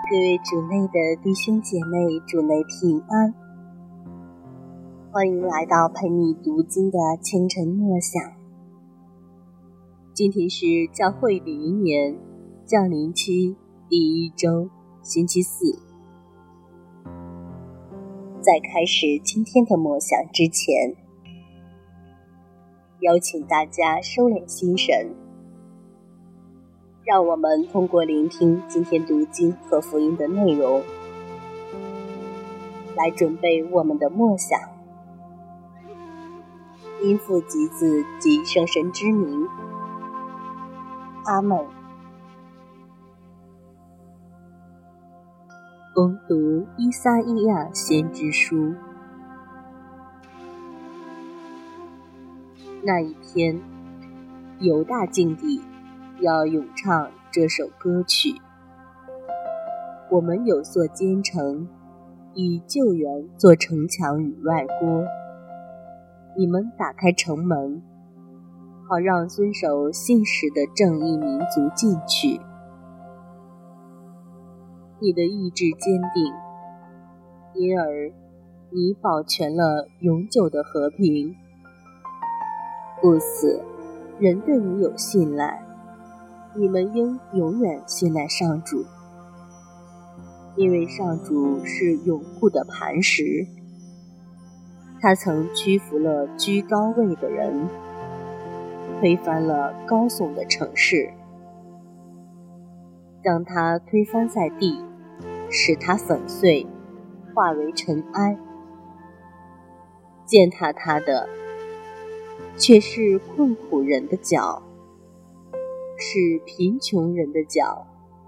各位主内的弟兄姐妹，主内平安，欢迎来到陪你读经的清晨默想。今天是教会礼仪年降临期第一周，星期四。在开始今天的默想之前，邀请大家收敛心神，让我们通过聆听今天读经和福音的内容，来准备我们的默想。因父及子及圣神之名，阿们。恭读依撒意亚先知书。那一天，犹大境地要咏唱这首歌曲。我们有座坚城，以救援做城墙与外郭。你们打开城门，好让遵守信使的正义民族进去。你的意志坚定，因而你保全了永久的和平。故此，人对你有信赖，你们应永远信赖上主，因为上主是永固的磐石。他曾屈服了居高位的人，推翻了高耸的城市，将它推翻在地，使它粉碎，化为尘埃。践踏它的却是困苦人的脚，是贫穷人的脚。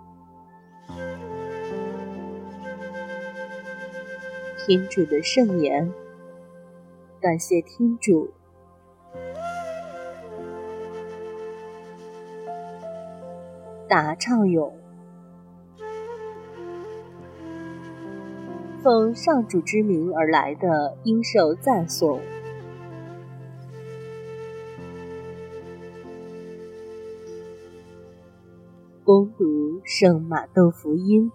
天主的圣言，感谢天主。答唱咏。奉上主之名而来的，应受赞颂。恭读圣马窦福音。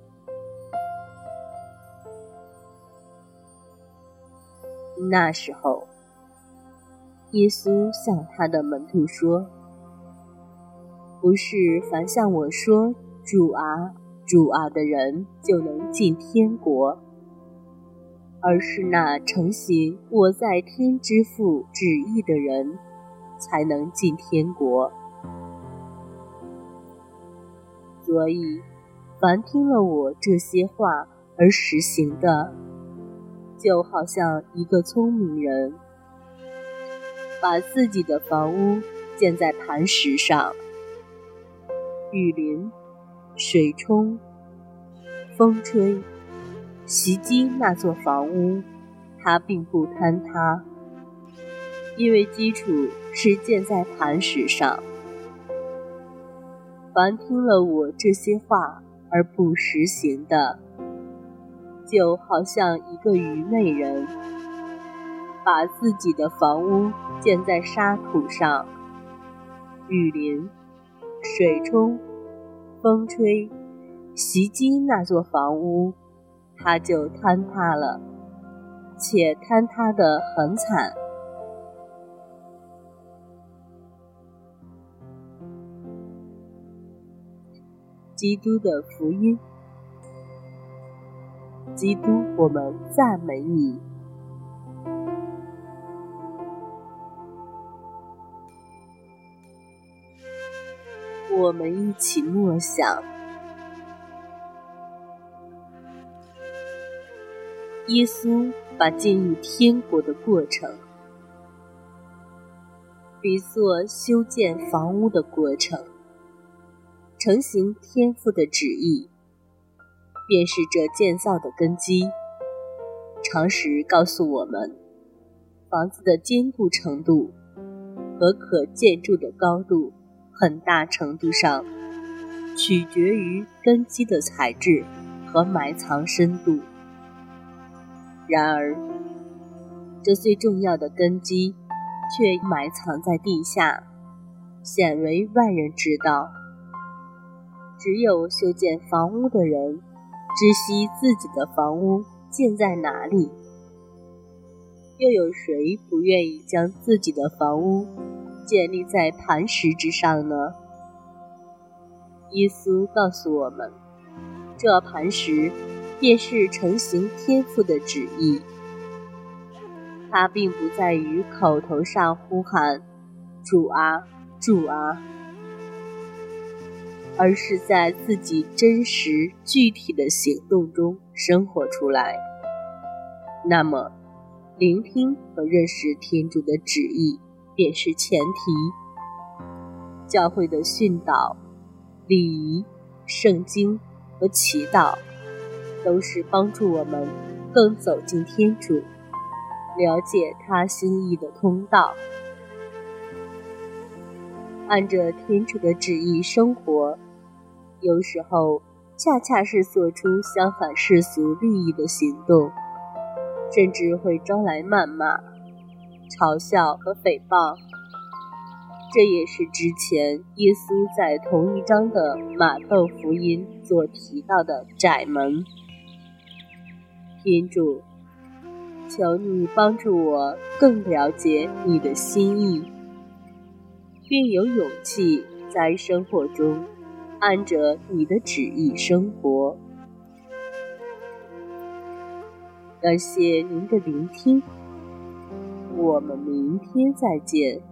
那时候，耶稣向他的门徒说：不是凡向我说主啊，主啊的人就能进天国，而是那承行我在天之父旨意的人才能进天国。所以，凡听了我这些话而实行的，就好像一个聪明人，把自己的房屋建在磐石上，雨淋，水冲，风吹，袭击那座房屋，它并不坍塌，因为基础是建在磐石上。凡听了我这些话而不实行的，就好像一个愚昧人，把自己的房屋建在沙土上，雨淋，水冲，风吹，袭击那座房屋，它就坍塌了，且坍塌得很惨。基督的福音。基督，我们赞美你。我们一起默想。耶稣把进入天国的过程比作修建房屋的过程，承行天父的旨意，便是这建造的根基。常识告诉我们，房子的坚固程度和可建筑的高度，很大程度上取决于根基的材质和埋藏深度。然而，这最重要的根基却埋藏在地下，鲜为外人知道。只有修建房屋的人知悉自己的房屋建在哪里，又有谁不愿意将自己的房屋建立在磐石之上呢？耶稣告诉我们，这磐石便是承行天父的旨意。它并不在于口头上呼喊主啊，主啊，而是在自己真实具体的行动中生活出来。那么，聆听和认识天主的旨意便是前提。教会的训导、礼仪、圣经和祈祷都是帮助我们更走进天主，了解他心意的通道。按着天主的旨意生活，有时候恰恰是做出相反世俗利益的行动，甚至会招来谩骂、嘲笑和诽谤。这也是之前耶稣在同一章的马窦福音所提到的窄门。天主，求你帮助我更了解你的心意，并有勇气在生活中按着你的旨意生活。感谢您的聆听，我们明天再见。